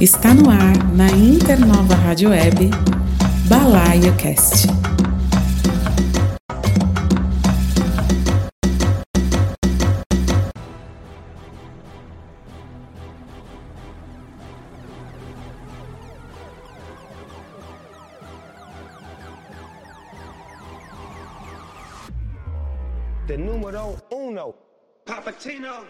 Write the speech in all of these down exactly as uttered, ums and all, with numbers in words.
Está no ar, na Internova Rádio Web, Balaio Cast. The número uno, Papatino.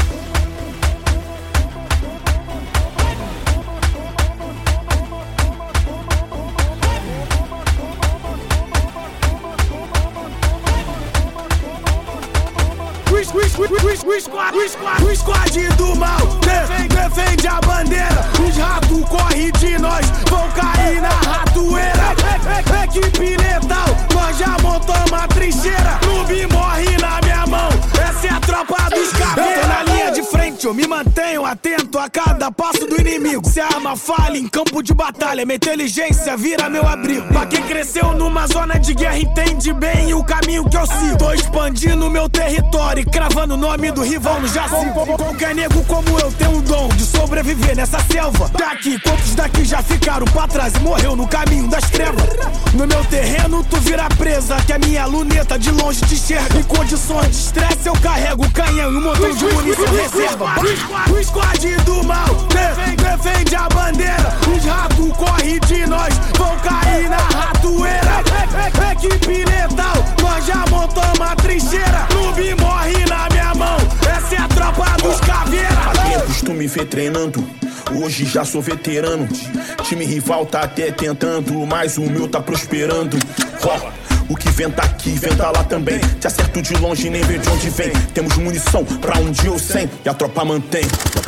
O squad, o squad, o squad do mal defende a bandeira. Os ratos correm de nós, vão cair na ratoeira. Equipe letal, nós já montamos a trincheira. Clube morre na minha mão, essa é a tropa dos caveiras. Eu tô na linha de frente, eu me mantenho atento a cada passo do inimigo. Se a arma falha em campo de batalha, minha inteligência vira meu abrigo. Pra quem cresceu numa zona de guerra entende bem o caminho que eu sigo. Tô expandindo meu território e cravando o nome do rival no jacinto. Qualquer nego como eu tem o dom de sobreviver nessa selva. Daqui, quantos daqui já ficaram pra trás e morreu no caminho das trevas? No meu terreno tu vira presa, que a minha luneta de longe te enxerga. Em condições de estresse eu carrego o canhão e um montão de munição reserva. O squad do mal defende a bandeira. Os ratos correm de nós, vão cair na ratoeira. Equipe letal, nós já montamos a trincheira. Clube morre na minha mão, essa é a tropa dos caveiras. Aqui é costume ver treinando, hoje já sou veterano. Time rival tá até tentando, mas o meu tá prosperando. Oh. O que venta aqui, venta lá também. Te acerto de longe, nem vê de onde vem. Temos munição pra um dia ou cem, e a tropa mantém.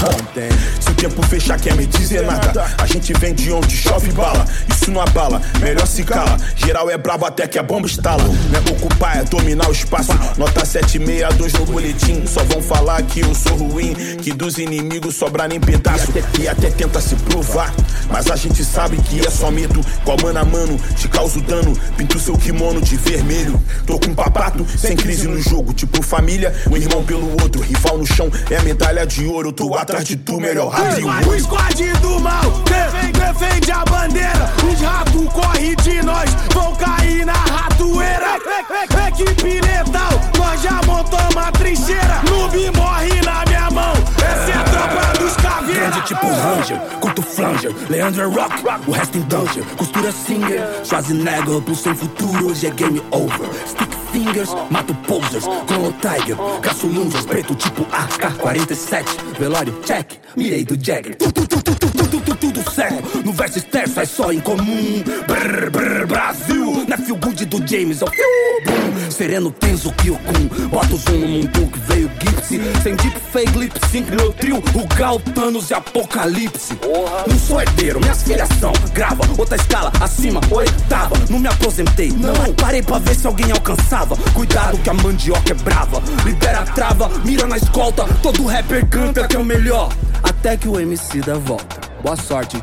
Se o tempo fechar, quer me dizer nada. A gente vem de onde chove bala. Isso não abala, melhor se cala. Geral é brabo até que a bomba estala. Não é ocupar, é dominar o espaço. Nota sete seis dois no boletim. Só vão falar que eu sou ruim, que dos inimigos sobra nem pedaço. E até, e até tenta se provar, mas a gente sabe que é só medo. Qual mano a mano, te causo dano. Pinto seu kimono de vermelho. Tô com um papato, sem crise no jogo. Tipo família, um irmão pelo outro. Rival no chão, é medalha de ouro. Tô atrás de tu, melhor abre o olho. O squad do mal defende a bandeira. Os ratos correm de nós, vão cair na ratoeira. Equipe letal, nós já montamos a trincheira. Clube morre na minha mão, essa é a tropa dos caveiras. Grande tipo Ranger, curto flanger. Leandro é rock, o resto em danger. Costura singer, Schwarzenegger pro sem futuro, hoje é game over. Stick fingers, mato posers. Chrono Tiger, caço ninjas. Preto tipo A K quarenta e sete. Velório check, mirei do Jagger. Tu, tu, tu, tu, tu, tu, tu, tu, tudo certo. No verso externo sai só em comum. Brrr, brrr, Brasil. Na feel good do James, ó. Boom. Sereno tenso Kyokun. Bota o zoom no mundo que veio Gipsy. Sem deep fake lip sync, meu trio. O Gal, Thanos e Apocalipse. Porra. Não sou herdeiro, minhas filhas são. Grava, outra escala, acima, oitava. Não me aposentei, não. Parei pra ver se alguém alcançava. Cuidado que a mandioca é brava. Libera a trava, mira na escolta. Todo rapper canta que é o melhor, até que o M C dá volta. Boa sorte.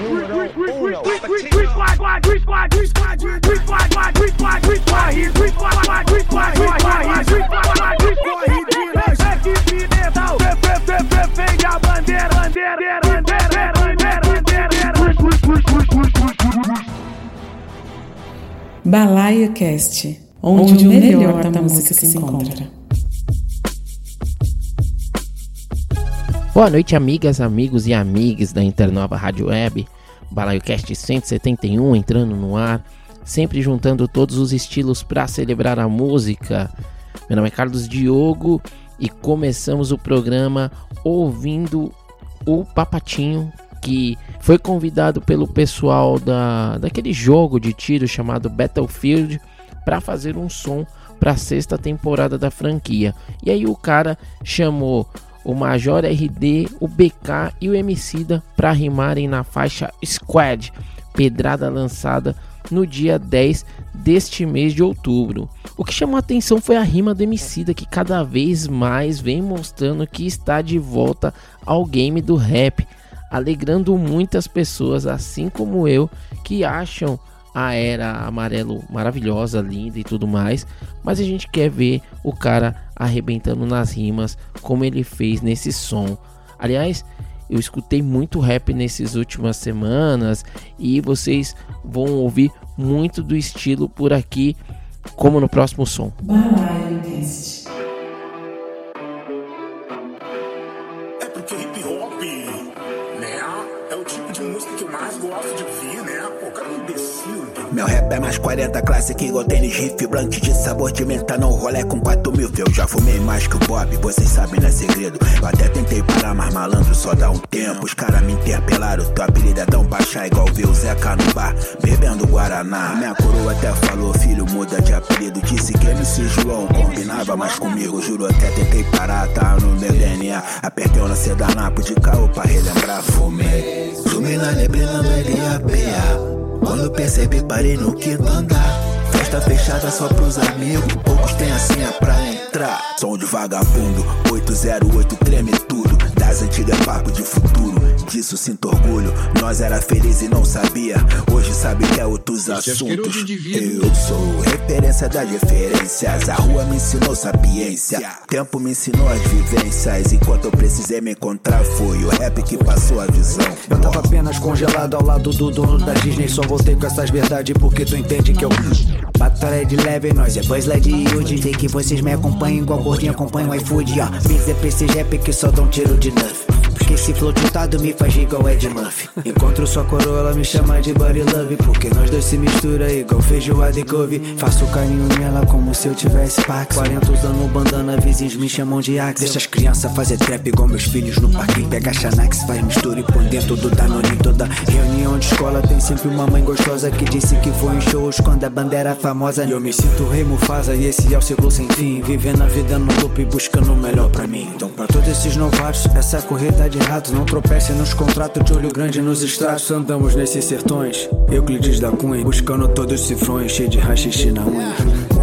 Defende a bandeira, bandeira, bandeira, bandeira, Balaio Cast, onde, onde o melhor, melhor da música se encontra. Boa noite, amigas, amigos e amigas da Internova Rádio Web. Balaio Cast cento e setenta e um entrando no ar, sempre juntando todos os estilos para celebrar a música. Meu nome é Carlos Diogo e começamos o programa ouvindo o Papatinho, que foi convidado pelo pessoal da, daquele jogo de tiro chamado Battlefield para fazer um som para a sexta temporada da franquia. E aí o cara chamou o Major R D, o B K e o Emicida para rimarem na faixa Squad, pedrada lançada no dia dez deste mês de outubro. O que chamou a atenção foi a rima do Emicida, que cada vez mais vem mostrando que está de volta ao game do rap, alegrando muitas pessoas, assim como eu, que acham a Era Amarelo maravilhosa, linda e tudo mais, mas a gente quer ver o cara arrebentando nas rimas como ele fez nesse som. Aliás, Eu escutei muito rap nessas últimas semanas e vocês vão ouvir muito do estilo por aqui, como no próximo som. Balaio Cast. É porque hip hop, né, é o tipo de música que eu mais gosto de ouvir, né? Pô, cara, é um imbecil. Meu rap é mais quarenta clássico, igual tênis riff, blunt de sabor de menta, não rolé com quatro mil. Eu já fumei mais que o Bob, vocês sabem, não é segredo. Eu até tentei parar, mas malandro só dá um tempo. Os caras me interpelaram, tua apelido é tão baixar, igual ver o Zeca no bar, bebendo Guaraná. Minha coroa até falou, filho, muda de apelido. Disse que M C João combinava mais comigo. Juro, até tentei parar, tá no meu D N A. Apertei na sedanapo de caô pra relembrar. Fumei, fumei na neblina no L A P A. Quando percebi, parei no quinto andar. Festa fechada só pros amigos, poucos tem a senha pra entrar. Som de vagabundo, oito zero oito treme tudo. Das antigas papo de futuro, disso sinto orgulho. Nós era feliz e não sabia, hoje sabe que é outros assuntos. Eu sou referência das referências, a rua me ensinou sapiência, tempo me ensinou as vivências. Enquanto eu precisei me encontrar, foi o rap que passou a visão. Eu tava apenas congelado ao lado do dono da Disney. Só voltei com essas verdades porque tu entende que eu batalha de leve, nós é Buzz Lightyear. Sei que vocês me acompanham igual gordinho acompanha o iFood, ó. Mix é pra esse rap que só dá um tiro de nuff. Porque esse flow tintado me faz igual Ed Murphy. Encontro sua coroa, ela me chama de Buddy Love. Porque nós dois se mistura igual feijoada e couve. Faço carinho nela como se eu tivesse Pax. quarenta usando bandana, vizinhos me chamam de Axel. Deixa as crianças fazer trap igual meus filhos no parquinho. Pega a Xanax, faz mistura e põe dentro do Danone. Toda reunião de escola tem sempre uma mãe gostosa que disse que foi em shows quando a bandeira famosa. E eu me sinto rei Mufasa e esse é o ciclo sem fim. Vivendo a vida no loop e buscando o melhor pra mim. Então pra todos esses novatos, essa corrida de ratos, não tropece nos contratos de olho grande nos extratos. Andamos nesses sertões, Euclides da Cunha, buscando todos os cifrões, cheio de rachixe na unha.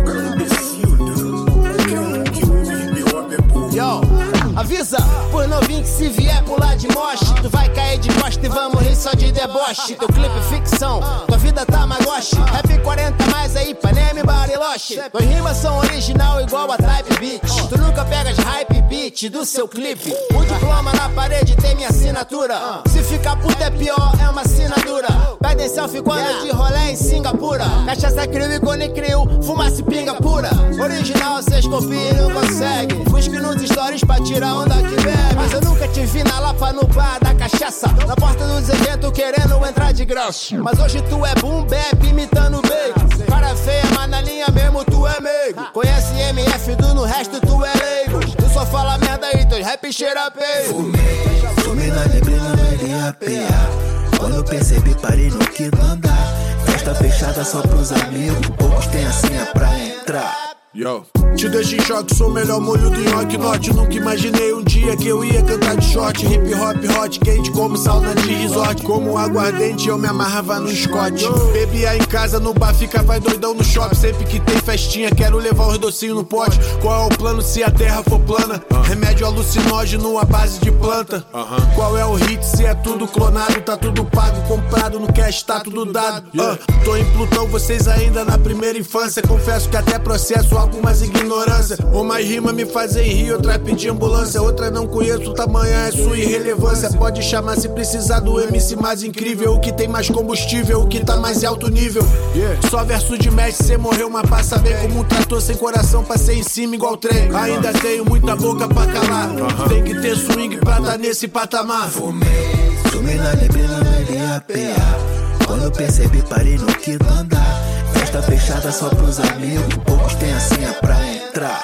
Yo, avisa, por novinho que se vier pular de moche, tu vai cair de costa e vamos rir só de deboche. Teu clipe é ficção, tua vida tá magoche. Rap quarenta mais aí, Panema e Bariloche. Tuas rimas são original igual a Type Beat. Tu nunca pegas hype beat do seu clipe. O diploma na parede tem minha assinatura. Se ficar puto é pior, é uma assinatura. Pedem selfie quando é de rolê em Singapura. Cachaça crio e cone crio, fumaça e pinga pura. Original cês copiam e não conseguem. Busque nos stories pra tirar onda que bebe. Mas eu nunca te vi na Lapa no bar da cachaça, na porta dos eventos querendo entrar de graça. Mas hoje tu é boom bap imitando bacon. Cara feia, mas na linha mesmo tu é meigo. Conhece M F do no resto tu é leigo. Tu só fala merda e teus rap cheira peio. Fumei, fumei na neblina no L A P A. Quando eu percebi, parei no quinto andar. Festa fechada só pros amigos, poucos tem a senha pra entrar. Yo. Te deixo em choque, sou o melhor molho do nhoque norte. Nunca imaginei um dia que eu ia cantar de short. Hip hop hot, quente como sauna de resort. Como aguardente eu me amarrava no Scott. Bebia em casa, no bar, ficava doidão no shopping. Sempre que tem festinha, quero levar os docinhos no pote. Qual é o plano se a terra for plana? Remédio alucinógeno à base de planta. Qual é o hit se é tudo clonado? Tá tudo pago, comprado no cash, tá tudo dado. uh, Tô em Plutão, vocês ainda na primeira infância. Confesso que até processo algumas ignorância. Uma rima me fazem rir, outra pedir ambulância. Outra não conheço, o tamanho é sua irrelevância. Pode chamar se precisar do M C mais incrível. O que tem mais combustível, o que tá mais alto nível. yeah. Só verso de mestre, cê morreu, mas passa bem. Como um trator sem coração, passei em cima igual trem. Ainda tenho muita boca pra calar. uh-huh. Tem que ter swing pra tá nesse patamar. Fumei, fumei na neblina no L A P A. Quando eu percebi, parei no quinto andar. Festa fechada só pros amigos, poucos tem a senha pra entrar.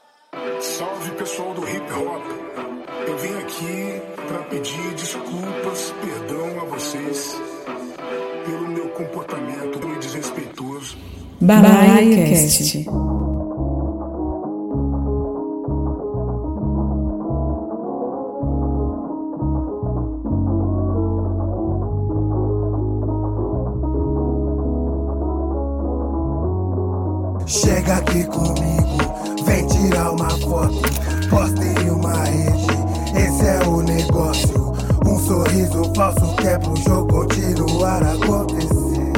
Salve pessoal do hip hop, eu vim aqui pra pedir desculpas, perdão a vocês pelo meu comportamento desrespeitoso. Balaio Cast. Chega aqui comigo, vem tirar uma foto, posta em uma rede, esse é o negócio. Um sorriso falso que é pro jogo continuar a acontecer.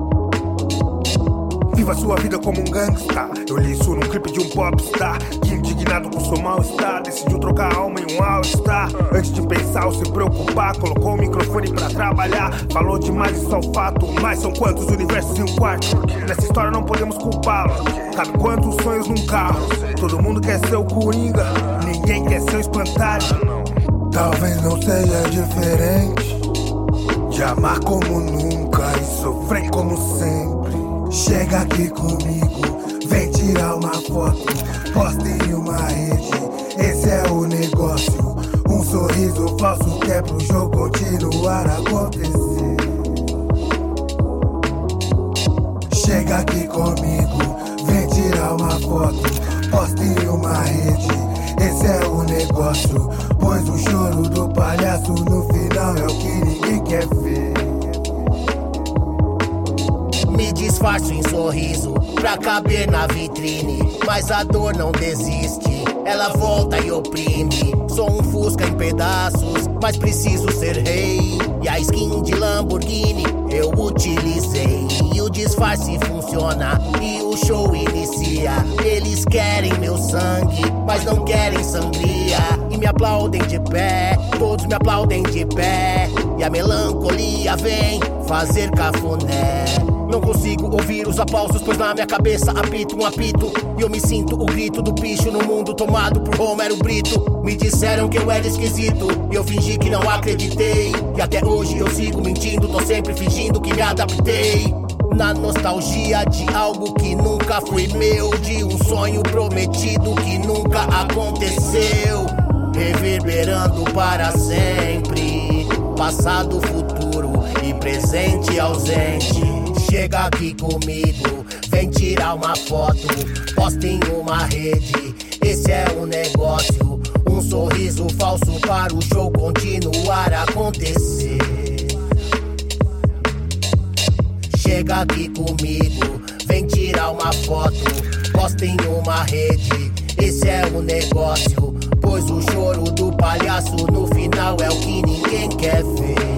Viva sua vida como um gangsta, eu li isso num clipe de um popstar. King Indignado com seu mal-estar, decidiu trocar a alma em um all-star. Antes de pensar ou se preocupar, colocou o microfone pra trabalhar. Falou demais, isso é um fato, mas são quantos universos em um quarto? Nessa história não podemos culpá-lo. Cabe quantos sonhos num carro? Todo mundo quer ser o Coringa, ninguém quer ser o espantalho. Talvez não seja diferente de amar como nunca e sofrer como sempre. Chega aqui comigo, vem tirar uma foto, posta em uma rede, esse é o negócio. Um sorriso falso que é pro jogo continuar a acontecer. Chega aqui comigo, vem tirar uma foto, posta em uma rede, esse é o negócio. Pois o choro do palhaço no final é o que ninguém quer ver. Me disfarço em sorriso pra caber na vitrine, mas a dor não desiste, ela volta e oprime. Sou um Fusca em pedaços, mas preciso ser rei. E a skin de Lamborghini eu utilizei. E o disfarce funciona e o show inicia. Eles querem meu sangue, mas não querem sangria. E me aplaudem de pé, todos me aplaudem de pé. E a melancolia vem fazer cafuné. Não consigo ouvir os aplausos, pois na minha cabeça apito um apito. E eu me sinto o grito do bicho no mundo tomado por Romero Brito. Me disseram que eu era esquisito e eu fingi que não acreditei. E até hoje eu sigo mentindo, tô sempre fingindo que me adaptei. Na nostalgia de algo que nunca foi meu, de um sonho prometido que nunca aconteceu. Reverberando para sempre, passado, futuro e presente ausente. Chega aqui comigo, vem tirar uma foto, posta em uma rede, esse é o negócio. Um sorriso falso para o show continuar a acontecer. Chega aqui comigo, vem tirar uma foto, posta em uma rede, esse é o negócio. Pois o choro do palhaço no final é o que ninguém quer ver.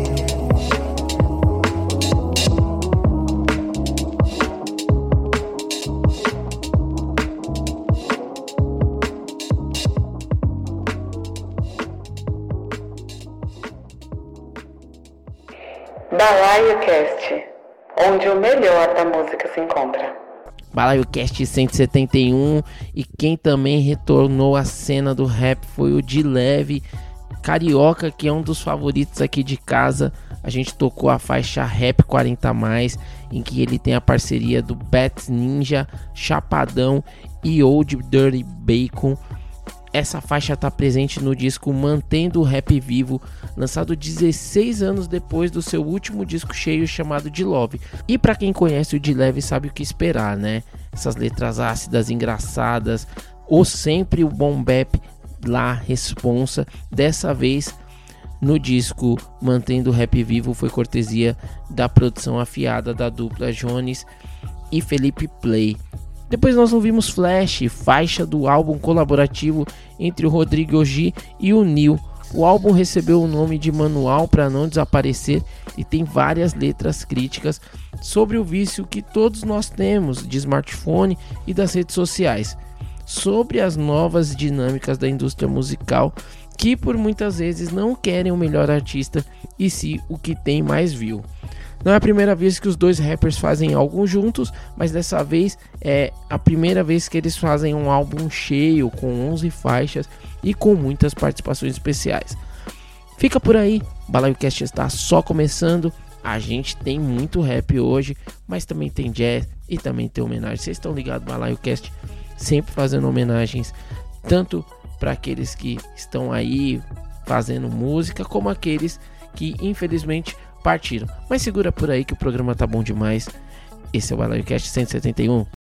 Balaio Cast, onde o melhor da música se encontra. Balaio Cast cento e setenta e um, e quem também retornou à cena do rap foi o D-Leve, carioca, que é um dos favoritos aqui de casa. A gente tocou a faixa Rap quarenta a mais, em que ele tem a parceria do Bats Ninja, Chapadão e Old Dirty Bacon. Essa faixa está presente no disco Mantendo o Rap Vivo, lançado dezesseis anos depois do seu último disco cheio chamado de Love. E para quem conhece o D-Leve sabe o que esperar, né? Essas letras ácidas, engraçadas, ou sempre o bom bap lá, responsa. Dessa vez no disco Mantendo o Rap Vivo foi cortesia da produção afiada da dupla Jones e Felipe Play. Depois nós ouvimos Flash, faixa do álbum colaborativo entre o Rodrigo Oji e o Nil. O álbum recebeu o nome de Manual para Não Desaparecer e tem várias letras críticas sobre o vício que todos nós temos de smartphone e das redes sociais, sobre as novas dinâmicas da indústria musical que por muitas vezes não querem o melhor artista e sim o que tem mais view. Não é a primeira vez que os dois rappers fazem algo juntos, mas dessa vez é a primeira vez que eles fazem um álbum cheio, com onze faixas e com muitas participações especiais. Fica por aí, o Balaio Cast está só começando, a gente tem muito rap hoje, mas também tem jazz e também tem homenagem. Vocês estão ligados, Balaio Cast sempre fazendo homenagens, tanto para aqueles que estão aí fazendo música, como aqueles que infelizmente partiram. Mas segura por aí que o programa tá bom demais. Esse é o Balaio Cast cento e setenta e um.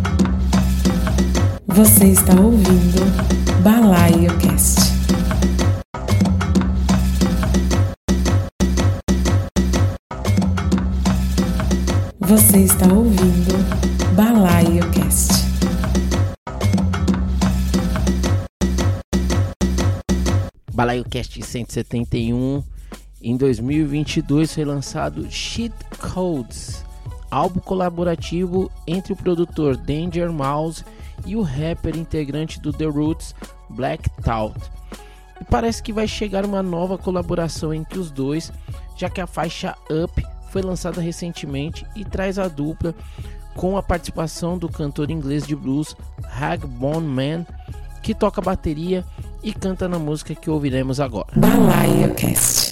Você está ouvindo Balaio Cast. Você está ouvindo Balaio Cast. Balaio Cast cento e setenta e um. Em dois mil e vinte e dois foi lançado Cheat Codes, álbum colaborativo entre o produtor Danger Mouse e o rapper integrante do The Roots, Black Thought. E parece que vai chegar uma nova colaboração entre os dois, já que a faixa Up foi lançada recentemente e traz a dupla com a participação do cantor inglês de blues Ragbone Man, que toca bateria e canta na música que ouviremos agora. Balaio Cast.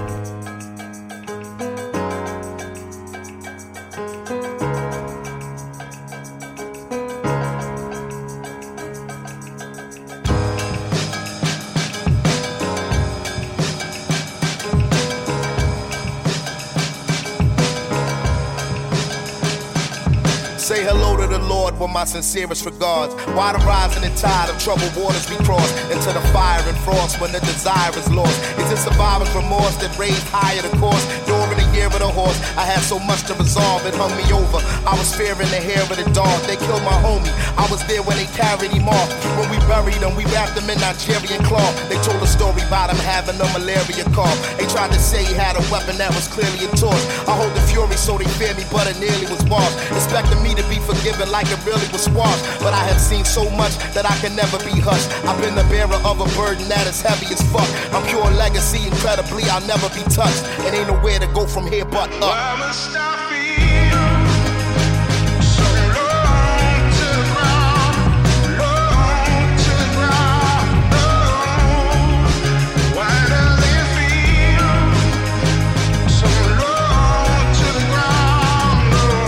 Say hello to the Lord with my sincerest regards. Why the rising and tide of troubled waters we cross into the fire and frost when the desire is lost? Is it survivor's remorse that raised higher the course? During the year of the horse, I had so much to resolve, it hung me over. I was fearing the hair of the dog. They killed my homie. I was there when they carried him off. When we buried him, we wrapped him in Nigerian cloth. They told a story about him having a malaria cough. They tried to say he had a weapon that was clearly a torch. I hold the fury so they fear me, but it nearly was boss. Expecting me to be forgiven like it really was squashed. But I have seen so much that I can never be hushed. I've been the bearer of a burden that is heavy as fuck. I'm pure legacy, incredibly I'll never be touched. It ain't nowhere to go from here but up. Why must I feel so low to the ground, low to the ground, low? Why does it feel so low to the ground,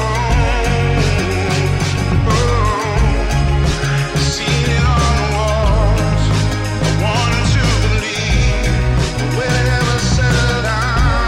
low? Oh, see it on the walls. I wanted to believe, but will it ever settle down?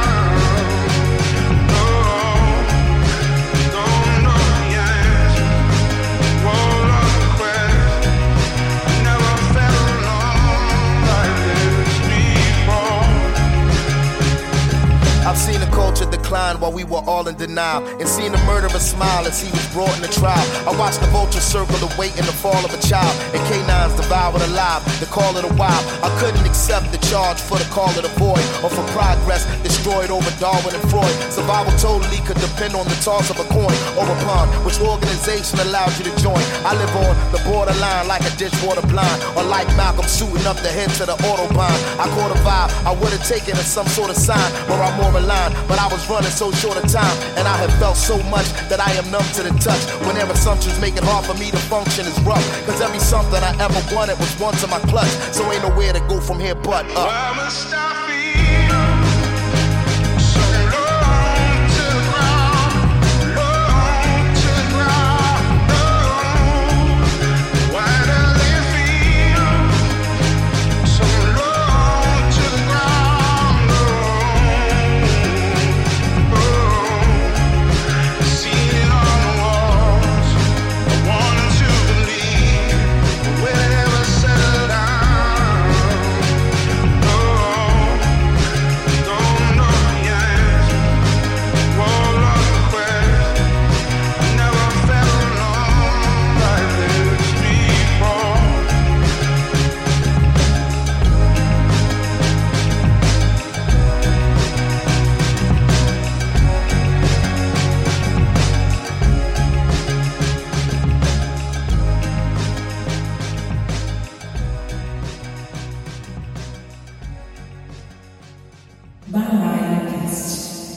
I've seen the culture decline while we were all in denial, and seen the murderer smile as he was brought in the trial. I watched the vultures circle the weight in the fall of a child, and canines devoured alive, the call of the wild. I couldn't accept the charge for the call of the void, or for progress destroyed over Darwin and Freud. Survival totally could depend on the toss of a coin or a pawn. Which organization allows you to join? I live on the borderline like a dishwater blind, or like Malcolm shooting up the head to the Autobahn. I caught a vibe I would have taken as some sort of sign, where I'm more aligned, but I was running so short of time, and I have felt so much that I am numb to the touch. When their assumptions make it hard for me to function is rough, cause every something I ever wanted was once in my clutch. So ain't nowhere to go from here but up. Why must I feel so low to the ground, low to the ground, low? Why does it feel so low to the ground, low? Oh, see it on the walls. I wanted to believe, but will it ever settle down? No, don't know the answer. All of the questions. I never felt alone like this before. Balaio Cast.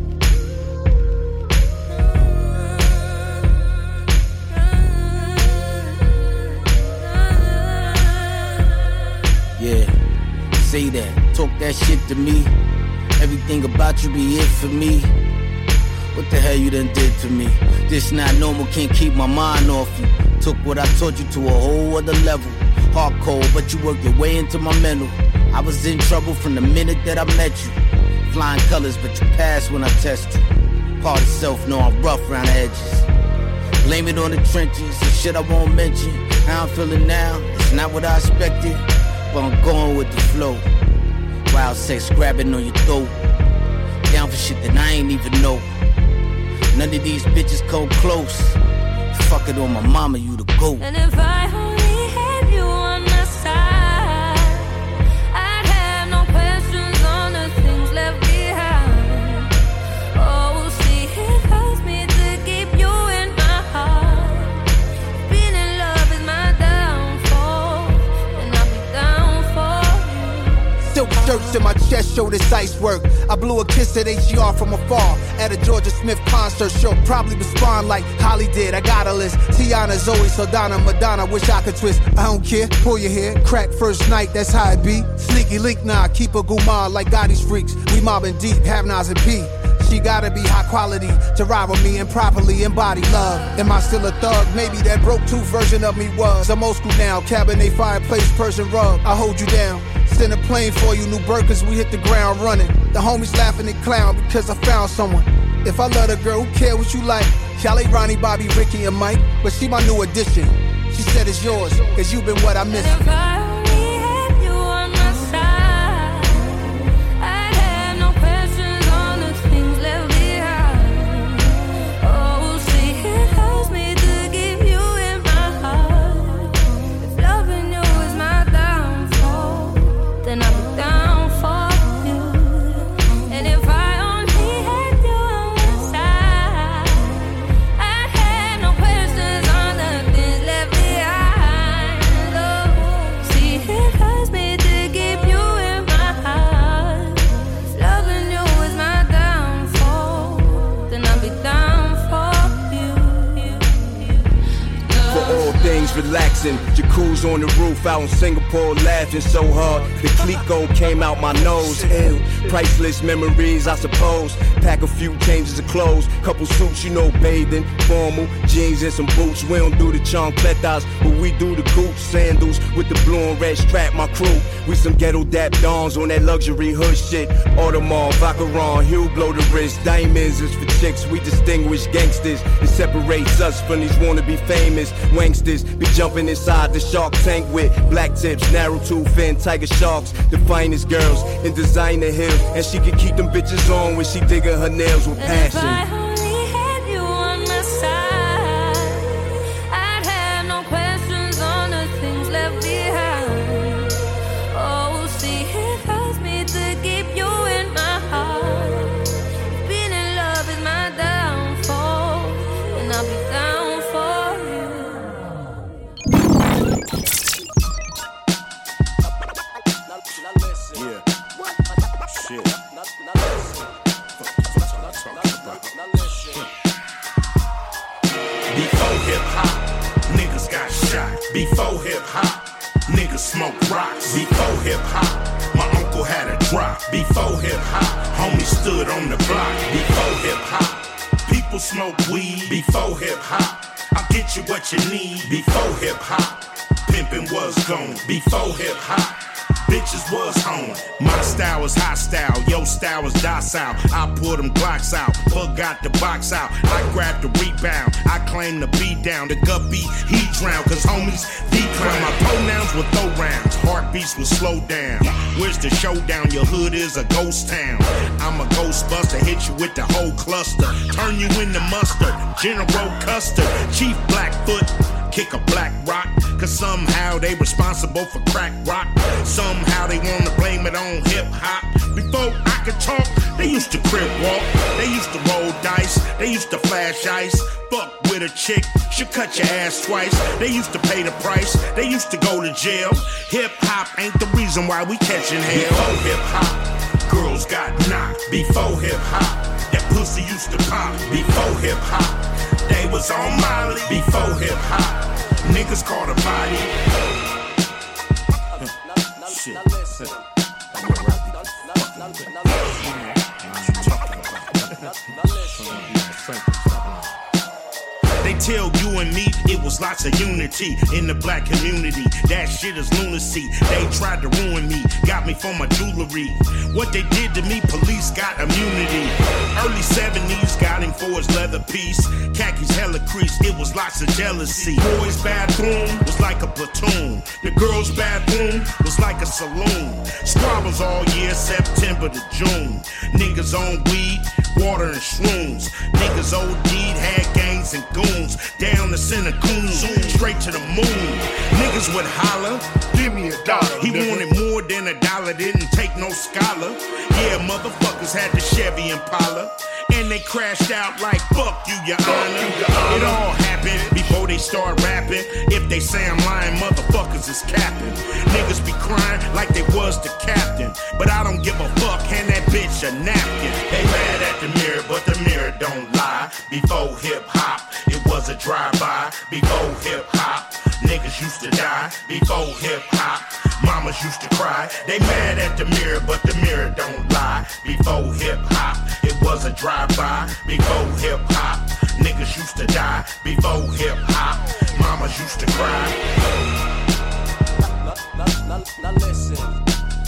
Yeah, say that, talk that shit to me. Everything about you be it for me. What the hell you done did to me? This not normal, can't keep my mind off you. Took what I taught you to a whole other level. Hardcore, but you worked your way into my mental. I was in trouble from the minute that I met you. Flying colors, but you pass when I test you. Part of self, know I'm rough around the edges. Blame it on the trenches, the shit I won't mention. How I'm feeling now, it's not what I expected, but I'm going with the flow. Wild sex grabbing on your throat. Down for shit that I ain't even know. None of these bitches come close. Fuck it on my mama, you the GOAT. And if I only had you on my side, I'd have no questions on the things left behind. Oh, see, it hurts me to keep you in my heart. Being in love is my Silk shirts and my chest show this ice work. I blew a kiss at H E R from afar at a Georgia Smith concert. She'll probably respond like Holly did. I got a list. Tiana, Zoe, Saldana, Madonna. Wish I could twist. I don't care. Pull your hair. Crack first night. That's how it be. Sneaky link, nah. Keep a gumar like Gotti's freaks. We mobbing deep. Have Nas and P. She gotta be high quality to rival me and properly embody love. Am I still a thug? Maybe that broke tooth version of me was. I'm old school now. Cabernet fireplace, Persian rug. I hold you down. Send a plane for you, New Burkers, we hit the ground running. The homies laughing and clown because I found someone. If I love a girl, who care what you like? Callie, Ronnie, Bobby, Ricky, and Mike. But she my new addition. She said it's yours, cause you been what I miss. Relaxing, jacuzzi on the roof out in Singapore, laughing so hard the Clico came out my nose. Ew, priceless memories, I suppose. Pack a few changes of clothes, couple suits, you know, bathing, formal jeans and some boots. We don't do the chancletas, but we do the gooch sandals with the blue and red strap. My crew, we some ghetto dap dons on that luxury hood shit. Audemars, Vacheron, Hugh blow the wrist. Diamonds is for chicks, we distinguish gangsters. It separates us from these wannabe famous wanksters. Be jumping inside the Shark Tank with black tips, narrow tooth and tiger sharks. The finest girls in designer heels, and she can keep them bitches on when she digging her nails with passion. Before hip-hop, niggas smoke rocks. Before hip-hop, my uncle had a drop. Before hip-hop, homies stood on the block. Before hip-hop, people smoke weed. Before hip-hop, I'll get you what you need. Before hip-hop, pimpin' was gone. Before hip-hop, bitches was home. My style was hostile, your style was docile. I pull them Glocks out, Pug got the box out. I grab the rebound, I claim the beat down. The guppy, he drown, cause homies decline. My pronouns will throw rounds, heartbeats will slow down. Where's the showdown? Your hood is a ghost town. I'm a ghostbuster, hit you with the whole cluster. Turn you into mustard, General Custer, Chief Blackfoot. Kick a black rock, cause somehow they responsible for crack rock. Somehow they wanna blame it on hip hop. Before I could talk, they used to crib walk. They used to roll dice, they used to flash ice. Fuck with a chick, she'll cut your ass twice. They used to pay the price, they used to go to jail. Hip hop ain't the reason why we catching hell. Before hip hop, girls got knocked. Before hip hop, that pussy used to pop. Before hip hop, they was on Molly. Before hip hop, niggas caught a body. Shit. They tell you and me it was lots of unity in the black community. That shit is lunacy. They tried to ruin me, got me for my jewelry. What they did to me, police got immunity. Early seventies got him for his leather piece. Khakis hella crease, it was lots of jealousy. Boys' bathroom was like a platoon. The girls' bathroom was like a saloon. Squabbles all year, September to June. Niggas on weed, water and shrooms. Niggas OD'd, had gangs and goons. Down the center coon, straight to the moon. Niggas would holler, give me a dollar. He wanted more than a dollar, didn't take no scholar. Yeah, motherfuckers had the Chevy Impala. And they crashed out like, fuck you, your honor. It all happened before they start rapping. If they say I'm lying, motherfuckers is capping. Niggas be crying like they was the captain. African, but I don't give a fuck, hand that bitch a napkin. They mad at the mirror, but the mirror don't lie. Before hip-hop, it was a drive-by. Before hip-hop, niggas used to die. Before hip-hop, mamas used to cry. They mad at the mirror, but the mirror don't lie. Before hip-hop, it was a drive-by. Before hip-hop, niggas used to die. Before hip-hop, mamas used to cry. Now, now, now, now listen.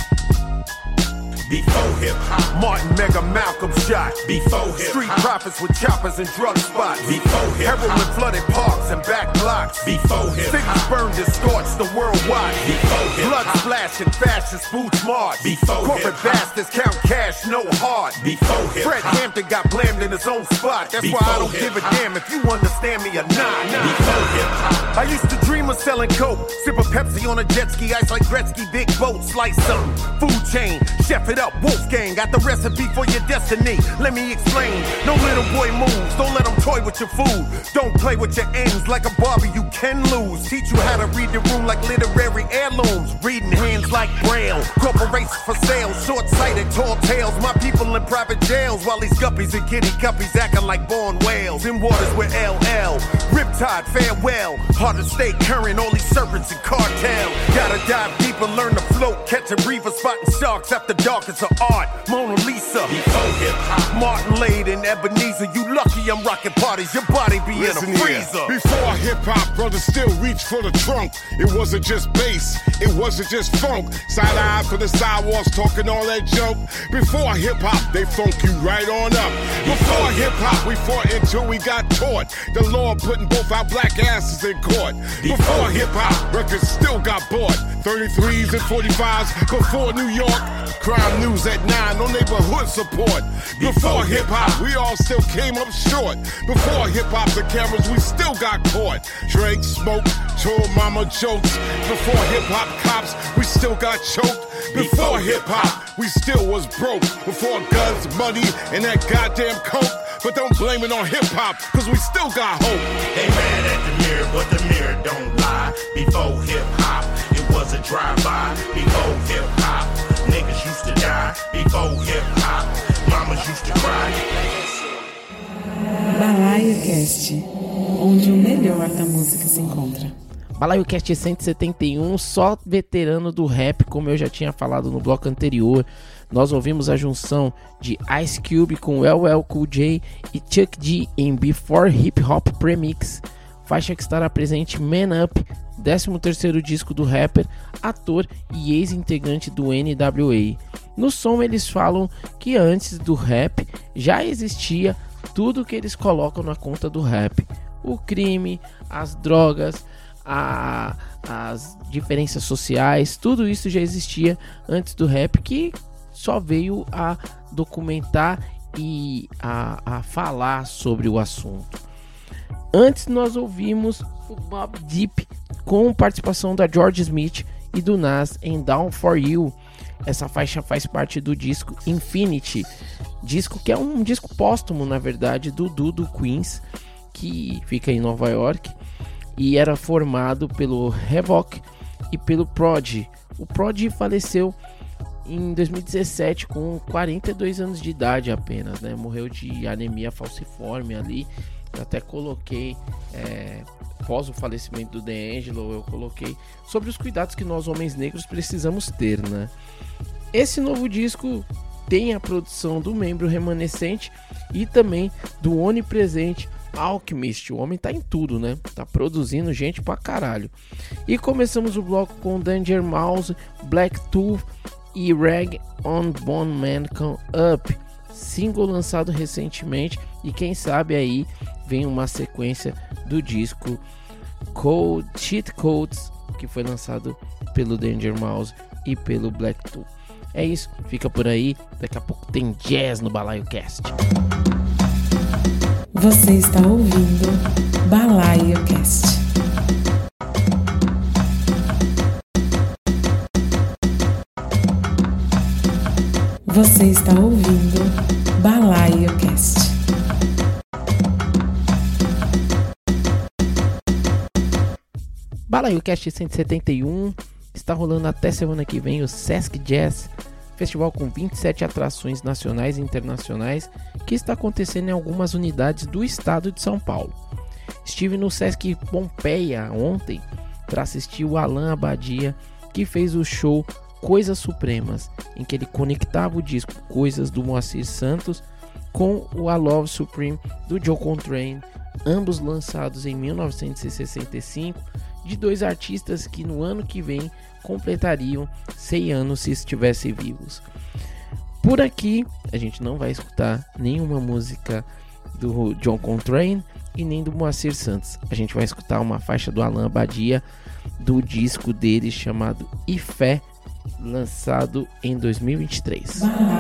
Before hip-hop, Martin, Mega, Malcolm shot. Before hip-hop, street profits with choppers and drug spots. Before hip-hop, heroin flooded parks and back blocks. Before hip-hop, cities burned and scorched the world wide. Before hip-hop, blood splashing, fascist boots march. Before corporate hip-hop, bastards count cash, no heart. Before hip-hop, Fred Hampton got blamed in his own spot. That's Before why I don't hip-hop, give a damn if you understand me or not. Before hip-hop, I used to dream of selling coke, sip a Pepsi on a jet ski, ice like Gretzky, big boat, slice something. Food chain, chef it up, Wolfgang. Got the recipe for your destiny. Let me explain. No little boy moves. Don't let them toy with your food. Don't play with your ends like a Barbie. You can lose. Teach you how to read the room like literary heirlooms. Reading hands like Braille. Corporations for sale. Short-sighted, tall tales. My people in private jails while these guppies and kitty guppies acting like born whales. In waters with L L. Riptide, farewell. Hard to stay current. All these serpents and cartel. Gotta dive deeper. Learn to float. Catch a reaver. Spotting sharks after dark. It's an art. Mona Lisa, before hip-hop, Martin Lade and Ebenezer. You lucky I'm rocking parties, your body be Listen in a freezer. Here. Before hip-hop, brothers still reach for the trunk. It wasn't just bass, it wasn't just funk. Side-eye for the sidewalks, talking all that junk. Before hip-hop, they funk you right on up. Before hip-hop, we fought until we got taught. The law putting both our black asses in court. Before hip-hop, records still got bought. thirty-threes and forty-fives before New York. Crime news at nine, no neighborhood support. Before hip-hop, we all still came up short. Before hip-hop, the cameras, we still got caught. Drank, smoked, told mama jokes. Before hip-hop cops, we still got choked. Before hip-hop, we still was broke. Before guns, money, and that goddamn coke. But don't blame it on hip-hop, cause we still got hope. They mad at the mirror, but the mirror don't lie. Before hip-hop, it was a drive-by. Before hip-hop, niggas used to die. Before hip-hop, mamas used to cry. Balaio Cast, onde o melhor da música se encontra. Balaio Cast cento e setenta e um, só veterano do rap, como eu já tinha falado no bloco anterior. Nós ouvimos a junção de Ice Cube com L L Cool J e Chuck D em Before Hip Hop Premix, faixa que estará presente Man Up, décimo terceiro disco do rapper, ator e ex-integrante do N W A. No som eles falam que antes do rap já existia tudo que eles colocam na conta do rap: o crime, as drogas, a, as diferenças sociais, tudo isso já existia antes do rap, que só veio a documentar e a, a falar sobre o assunto. Antes nós ouvimos o Mobb Deep com participação da George Smith e do Nas em Down For You. Essa faixa faz parte do disco Infinity, disco que é um disco póstumo, na verdade, do Dudu Queens, que fica em Nova York e era formado pelo Havoc e pelo Prod. O Prod faleceu em dois mil e dezessete com quarenta e dois anos de idade apenas, né? Morreu de anemia falciforme ali. Eu até coloquei, é, após o falecimento do D'Angelo, eu coloquei sobre os cuidados que nós homens negros precisamos ter, né? Esse novo disco tem a produção do membro remanescente e também do onipresente Alchemist. O homem tá em tudo, né? Tá produzindo gente pra caralho. E começamos o bloco com Danger Mouse, Black Tooth e Rag on Bone Man com Up, single lançado recentemente, e quem sabe aí vem uma sequência do disco Code, Cheat Codes, que foi lançado pelo Danger Mouse e pelo Black Tooth. É isso, fica por aí, daqui a pouco tem jazz no Balaio Cast. Você está ouvindo Balaio Cast. Você está ouvindo Balaio Cast. Balaio Cast cento e setenta e um está rolando até semana que vem o Sesc Jazz Festival com vinte e sete atrações nacionais e internacionais que está acontecendo em algumas unidades do estado de São Paulo. Estive no Sesc Pompeia ontem para assistir o Alan Abadia, que fez o show Coisas Supremas, em que ele conectava o disco Coisas do Moacir Santos com o A Love Supreme do John Coltrane, ambos lançados em mil novecentos e sessenta e cinco, de dois artistas que no ano que vem completariam cem anos se estivessem vivos. Por aqui a gente não vai escutar nenhuma música do John Coltrane e nem do Moacir Santos. A gente vai escutar uma faixa do Alan Abadia do disco dele chamado E Fé, lançado em dois mil e vinte e três.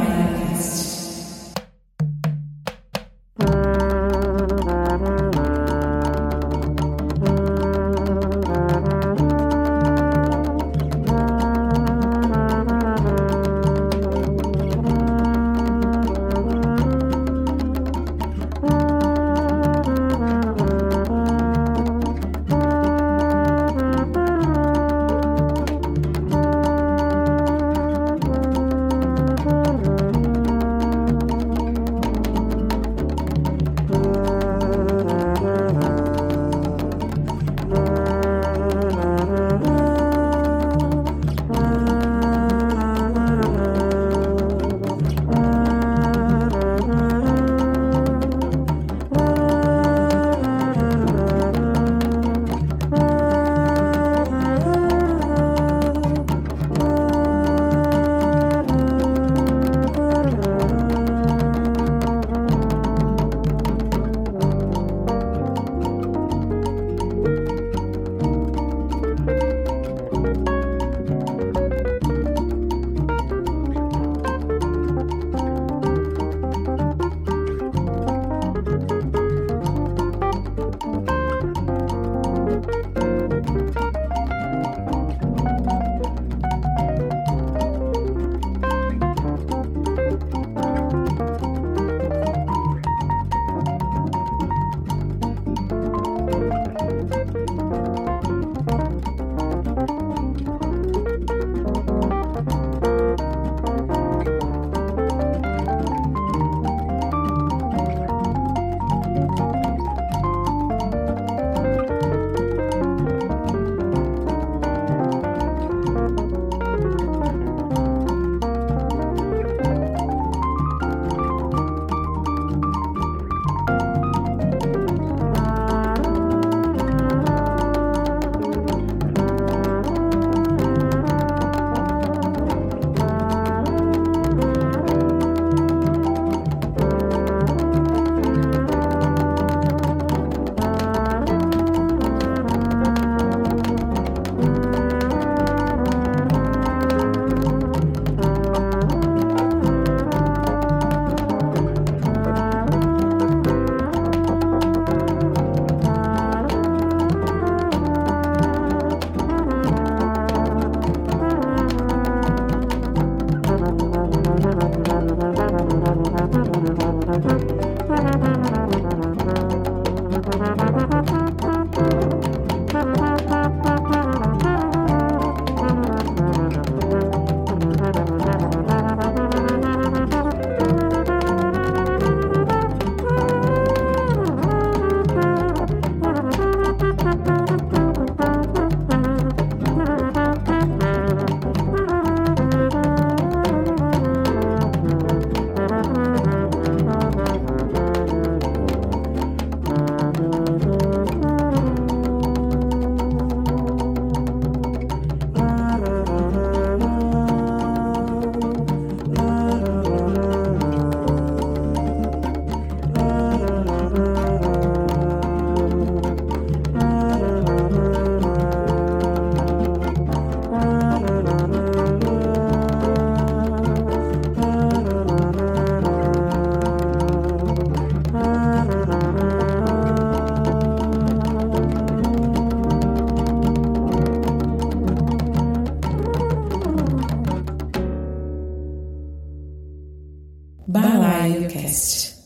BalaioCast.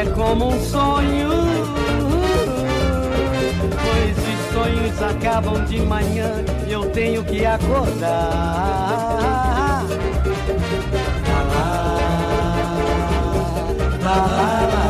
como um sonho, pois os sonhos acabam de manhã e eu tenho que acordar. Lá, lá, lá, lá, lá.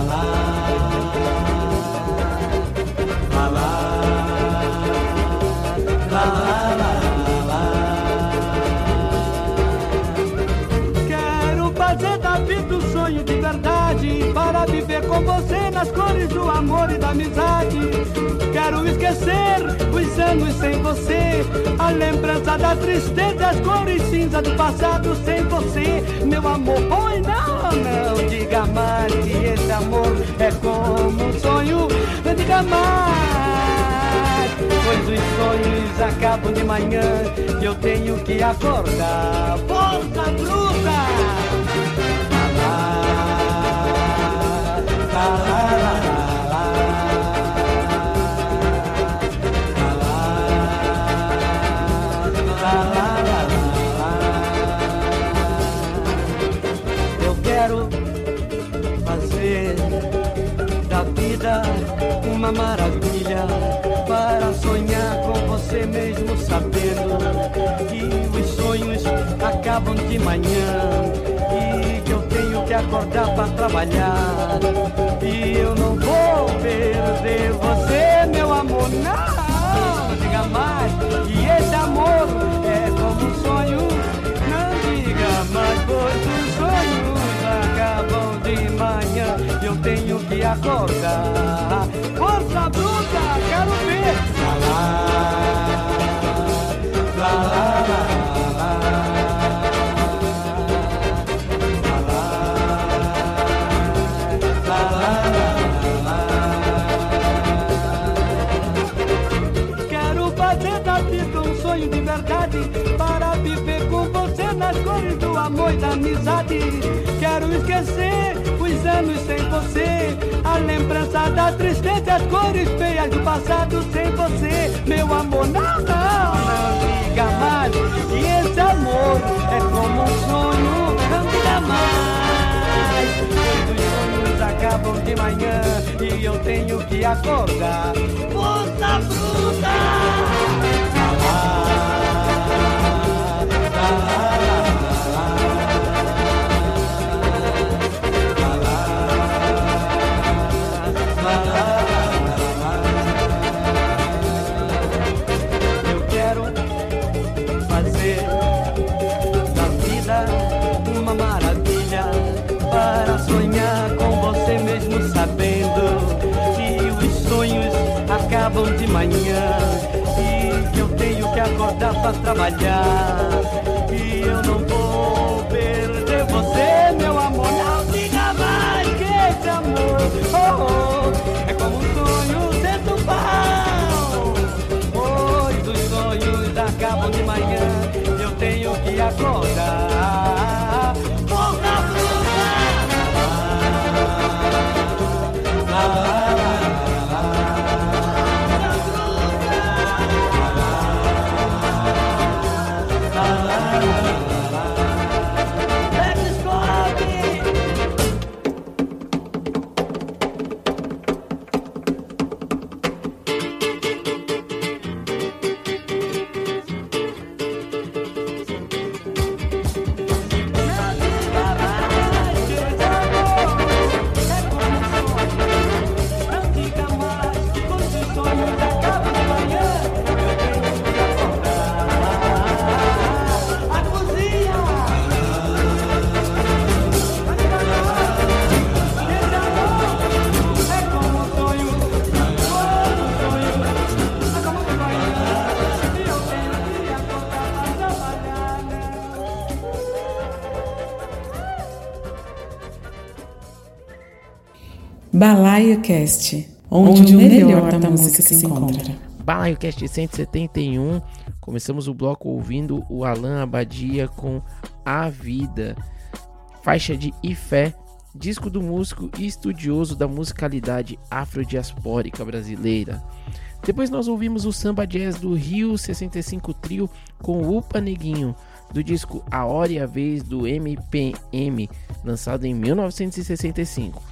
Para viver com você nas cores do amor e da amizade. Quero esquecer os anos sem você, a lembrança da tristeza, as cores cinza do passado sem você. Meu amor, oi, não, não diga mais que esse amor é como um sonho. Não diga mais, pois os sonhos acabam de manhã e eu tenho que acordar. Força bruta! Eu quero fazer da vida uma maravilha, para sonhar com você mesmo sabendo que os sonhos acabam de manhã e que eu tenho que acordar para trabalhar. E eu não vou perder você, meu amor, não diga mais que esse amor é como um sonho. Não diga mais, pois os sonhos acabam de manhã e eu tenho que acordar. Força bruta, quero ver. Lá, lá, lá, lá, lá. De verdade, para viver com você nas cores do amor e da amizade. Quero esquecer os anos sem você, a lembrança da tristeza, as cores feias do passado sem você. Meu amor, não, não, não diga mais que esse amor é como um sonho. Não diga mais, pois os sonhos acabam de manhã e eu tenho que acordar. Força bruta! Eu quero fazer da vida uma maravilha, para sonhar com você mesmo sabendo que os sonhos acabam de manhã e que eu tenho que acordar para trabalhar. E eu não vou perder você, meu amor, não diga mais que esse amor oh, oh, é como um sonho sendo pau. Pois os sonhos acabam de manhã, eu tenho que acordar. Porra bruta! Lá, lá, lá. Balaio Cast, onde, onde o melhor da música se encontra. Balaio Cast cento e setenta e um, começamos o bloco ouvindo o Alan Abadia com A Vida, faixa de Ifé, disco do músico e estudioso da musicalidade afrodiaspórica brasileira. Depois nós ouvimos o samba jazz do Rio sessenta e cinco Trio com Upa Neguinho, do disco A Hora e a Vez do M P M, lançado em mil novecentos e sessenta e cinco.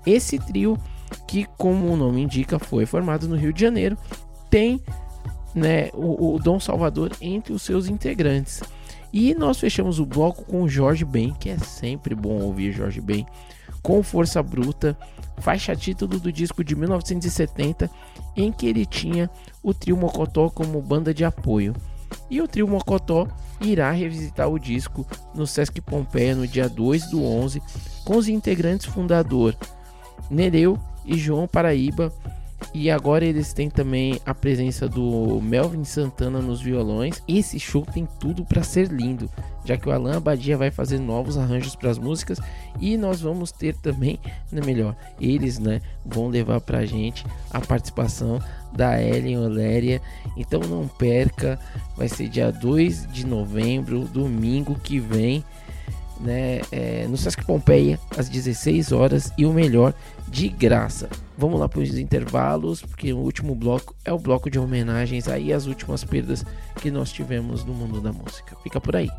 Esse trio, que como o nome indica, foi formado no Rio de Janeiro, tem, né, o, o Dom Salvador entre os seus integrantes. E nós fechamos o bloco com o Jorge Ben, que é sempre bom ouvir Jorge Ben, com Força Bruta, faixa título do disco de mil novecentos e setenta, em que ele tinha o Trio Mocotó como banda de apoio. E o Trio Mocotó irá revisitar o disco no Sesc Pompeia no dia dois do onze, com os integrantes fundador Nereu e João Paraíba. E agora eles têm também a presença do Melvin Santana nos violões. Esse show tem tudo para ser lindo, já que o Alan Abadia vai fazer novos arranjos para as músicas, e nós vamos ter também, não é melhor, eles, né, vão levar pra gente a participação da Ellen Oléria. Então não perca, vai ser dia dois de novembro, domingo que vem, né, é, no Sesc Pompeia, às dezesseis horas, e o melhor, de graça. Vamos lá para os intervalos, porque o último bloco é o bloco de homenagens aí às últimas perdas que nós tivemos no mundo da música. Fica por aí.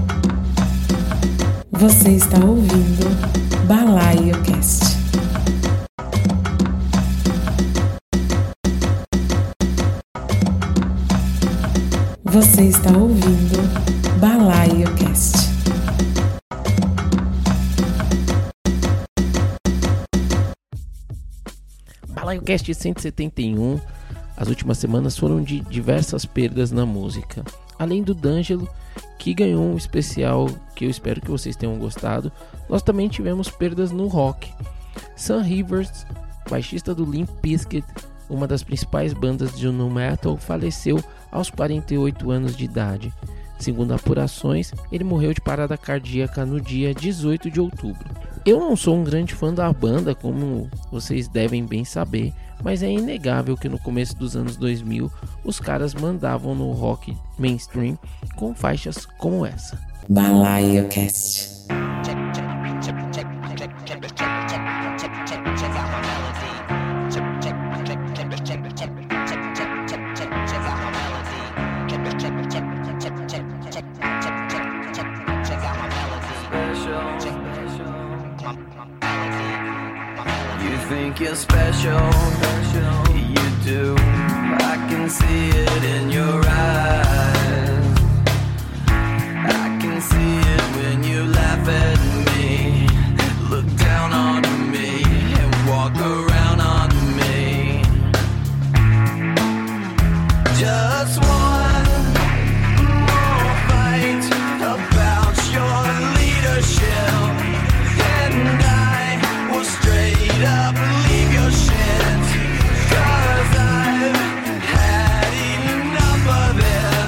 Você está ouvindo Balaio Cast. Você está ouvindo Balaio Cast. Balaio Cast cento e setenta e um. As últimas semanas foram de diversas perdas na música. Além do D'Angelo, que ganhou um especial que eu espero que vocês tenham gostado, nós também tivemos perdas no rock. Sam Rivers, baixista do Limp Bizkit, uma das principais bandas de nu metal, faleceu aos quarenta e oito anos de idade. Segundo apurações, ele morreu de parada cardíaca no dia dezoito de outubro. Eu não sou um grande fã da banda, como vocês devem bem saber, mas é inegável que no começo dos anos dois mil os caras mandavam no rock mainstream com faixas como essa. Balaio Cast. Think you're special, you do. I can see it in your eyes. I can see it when you laugh at me, look down on me, and walk around on me. Just one more fight about your leadership, and I will straight up leave your shit, 'cause I've had enough of it.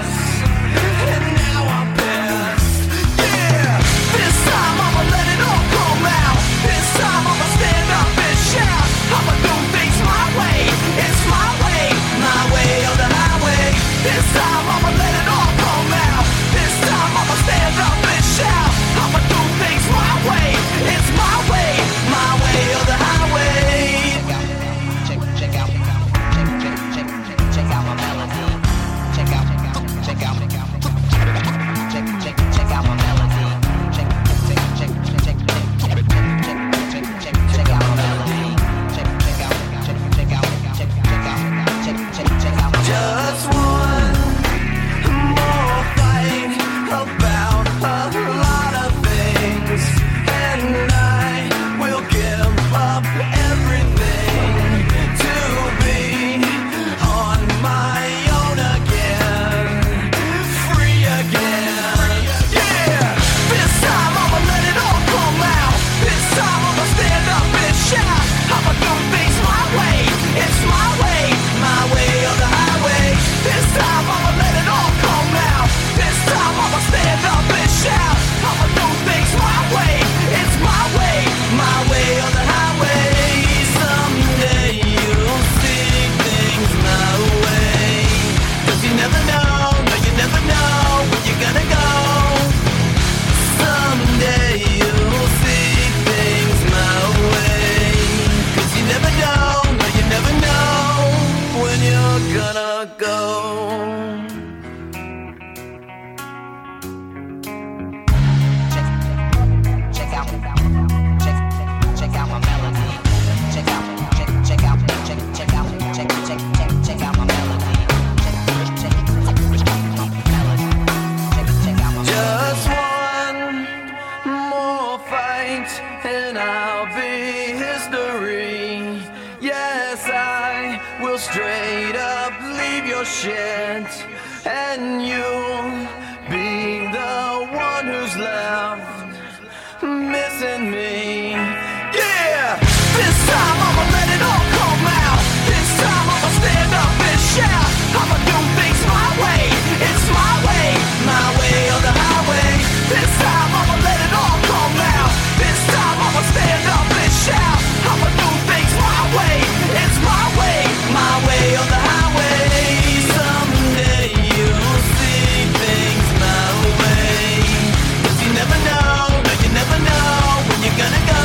straight up leave your shit, and you'll be the one who's left missing me. Yeah, this time I'ma let it all come out. This time I'ma stand up and shout. I'ma do things my way. It's my way, my way or the highway. This time I'ma let it all come out. This time I'ma stand up and shout. I'ma do things my way. It's my way, my way or the highway. Someday you'll see things my way. 'Cause you never know, no you never know when you're gonna go.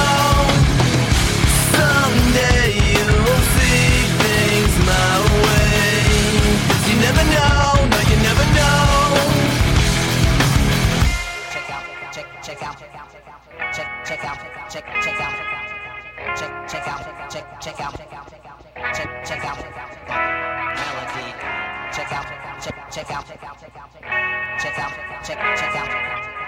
Someday you'll see things my way. 'Cause you never know, no you never know. Check out, check, check out, check out, check out, check, check out, check, check out, check, check out, check, check out, check, check out, melody. Check out, check, check out, check out, check out, check out, check, check out,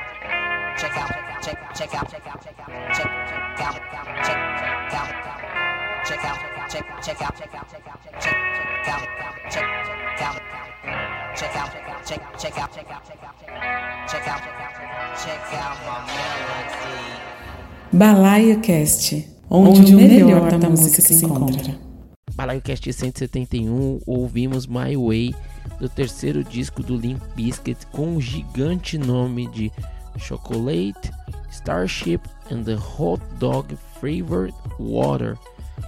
check out, check, check out, check out, check out, check, check out, check, check out, check out, check, check out, check out, check out, check, check out, check, check out, check out, check, check out, check out, check out, check out, check out my melody. Balaio Cast, onde, onde o melhor da música se encontra. Balaio Cast cento e setenta e um, ouvimos My Way, do terceiro disco do Limp Bizkit, com o gigante nome de Chocolate, Starship and the Hot Dog Flavored Water.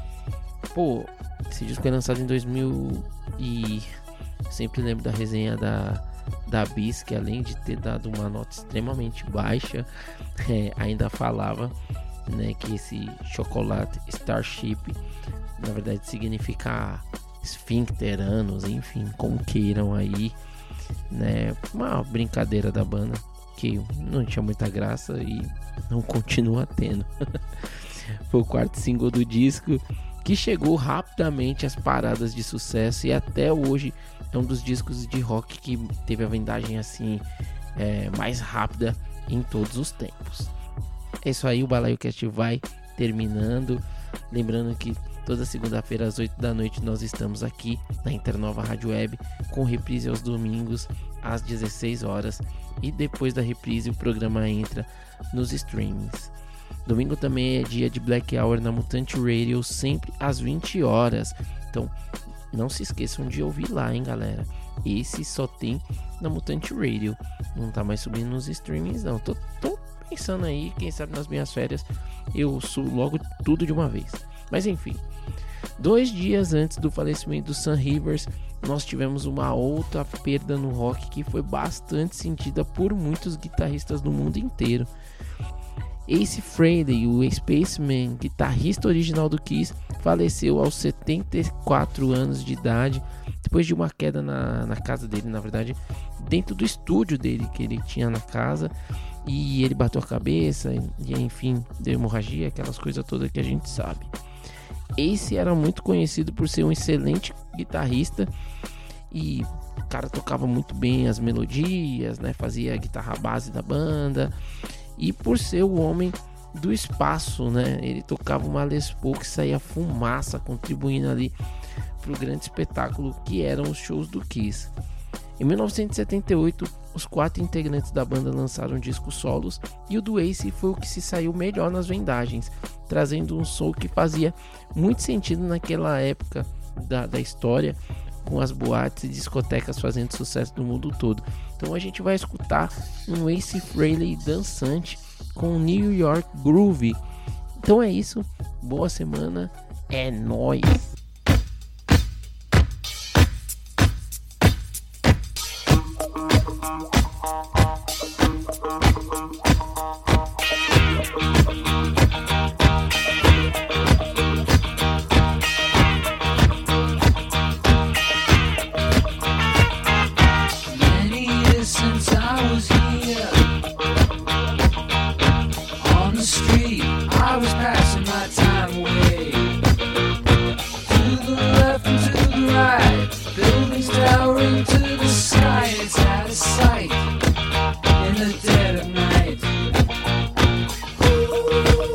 Pô, esse disco foi lançado em dois mil e sempre lembro da resenha da, da Bis, que além de ter dado uma nota extremamente baixa, é, ainda falava, né, que esse chocolate Starship na verdade significa esfincteranos, enfim, como queiram aí, né, uma brincadeira da banda que não tinha muita graça e não continua tendo. Foi o quarto single do disco, que chegou rapidamente às paradas de sucesso e até hoje é um dos discos de rock que teve a vendagem assim é, mais rápida em todos os tempos. É isso aí, o Balaio Cast vai terminando. Lembrando que toda segunda-feira às oito da noite nós estamos aqui na Internova Rádio Web, com reprise aos domingos às dezesseis horas, e depois da reprise o programa entra nos streamings. Domingo também é dia de Black Hour na Mutante Radio, sempre às vinte horas. Então não se esqueçam de ouvir lá, hein, galera. Esse só tem na Mutante Radio, não tá mais subindo nos streamings não. Tô, tô pensando aí, quem sabe nas minhas férias eu subo logo tudo de uma vez. Mas enfim, dois dias antes do falecimento do Sam Rivers, nós tivemos uma outra perda no rock que foi bastante sentida por muitos guitarristas do mundo inteiro. Ace Frehley, o Spaceman, guitarrista original do Kiss, faleceu aos setenta e quatro anos de idade, depois de uma queda na, na casa dele, na verdade, dentro do estúdio dele que ele tinha na casa, e ele bateu a cabeça, e enfim, deu hemorragia, aquelas coisas todas que a gente sabe. Ace era muito conhecido por ser um excelente guitarrista, e o cara tocava muito bem as melodias, né, fazia a guitarra base da banda, e por ser o homem do espaço, né, ele tocava uma Les Paul que saía fumaça, contribuindo ali para o grande espetáculo que eram os shows do Kiss. Em mil novecentos e setenta e oito, os quatro integrantes da banda lançaram discos solos, e o do Ace foi o que se saiu melhor nas vendagens, trazendo um som que fazia muito sentido naquela época da, da história, com as boates e discotecas fazendo sucesso no mundo todo. Então a gente vai escutar um Ace Frehley dançante com New York Groove. Então é isso, boa semana, é nóis!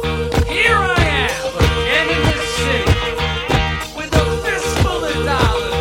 Here I am, in this city, with a fistful of dollars.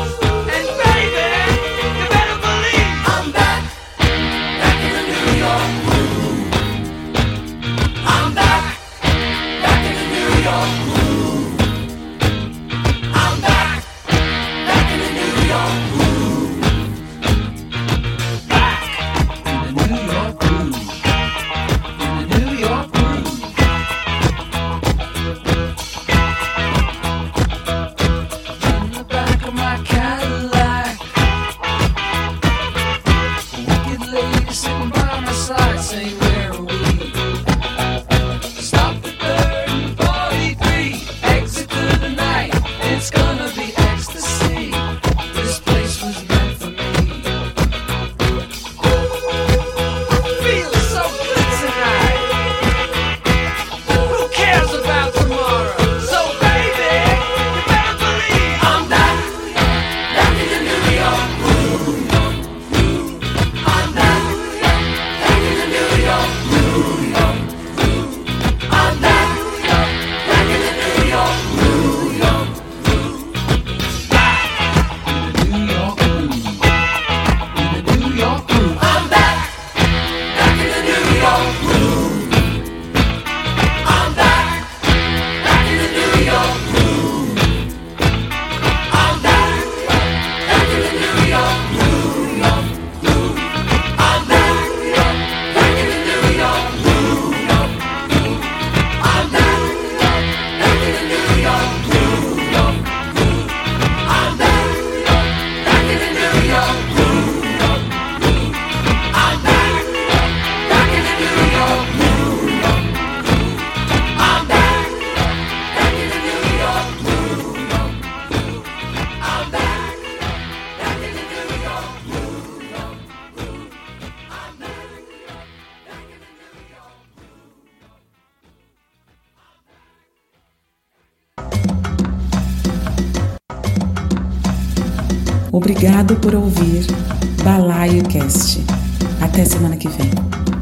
Obrigado por ouvir Balaio Cast. Até semana que vem.